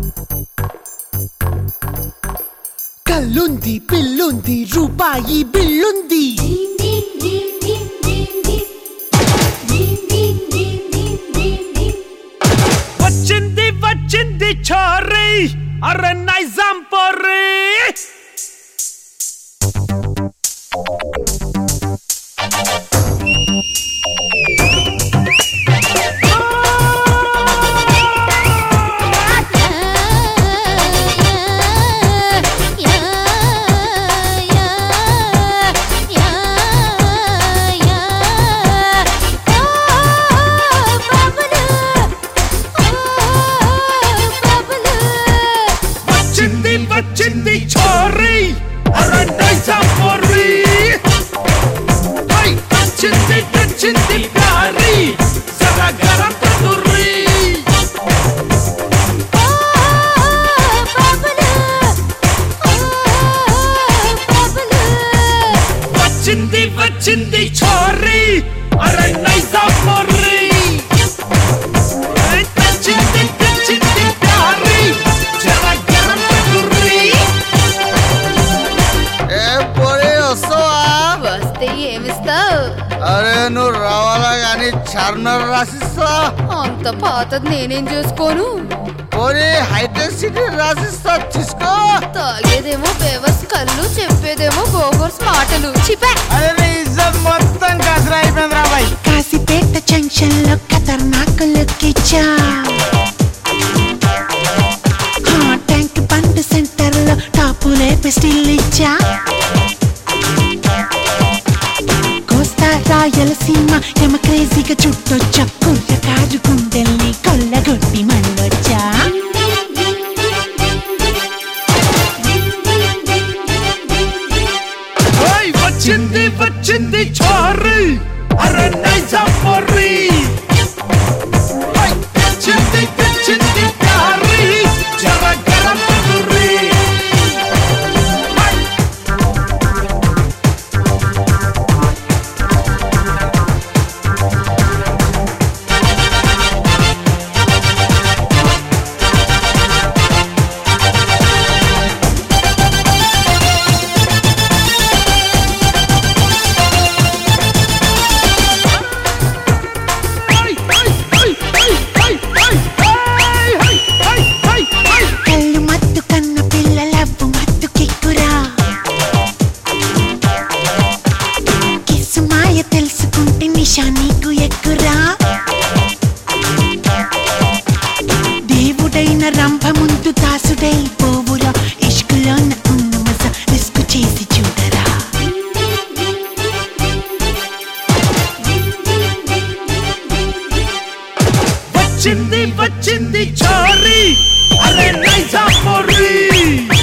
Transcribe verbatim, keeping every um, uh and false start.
కల్లుంది పిల్లుంది రూపాయి బిల్లుంది వచ్చింది వచ్చింది చోరీ అరే నైజాం పోరీ వచ్చింది చోరీ అరే నైజాం పోరీ వచ్చింది వచ్చింది ప్యారీ జరా గరం తందూరీ వచ్చింది వచ్చింది చోరీ అరే నైజాం పోరీ వచ్చింది వచ్చింది ప్యారీ జరా గరం తందూరీ వస్తే ఏమిస్తావు? అరే నువ్వు రావాలా గాని చార్మినార్ రాసిస్తా. అంత పాతది నేనేం చేసుకోను. పోనీ హైటెక్ సిటీ రాసిస్తా తీసుకో. తాగేదేమో బేవర్స్ కళ్ళు, చెప్పేదేమో బోగర్స్ మాటలు. చిపే అరే ఇజ్జత్ మొత్తం కసరా అయిపోయింది రా బాయ్. కాశీపేట జంక్షన్ లో ఖతర్నాక్ లుక్ ఇచ్చా. ట్యాంక్ బండ్ సెంటర్ లో టాపులే స్టిల్ ఇచ్చా. కోస్తా రాయలసీమ యమ క్రేజీగా చుట్టొచ్చా. కుర్రకారు గుండెల్ని కొల్లగొట్టి మళ్ళొచ్చా. వచ్చింది వచ్చింది చోరీ అరే నైజాం పోరీ వచ్చింది వచ్చింది ప్యారీ జరా గరం తందూరీ కళ్ళు మత్తు కన్న పిల్లలవ్వు మత్తు కిక్కురా. కిస్సు మాయ తెలుసుకుంటే నిషా నీకు ఎక్కురా. దేవుడైన రంభ ముందు దాసుడై పోవురా. ఇష్కులోన ఉన్న మజ రిస్కు చేసి చూడరా. వచ్చింది వచ్చింది చోరీ అరే నైజాం పోరీ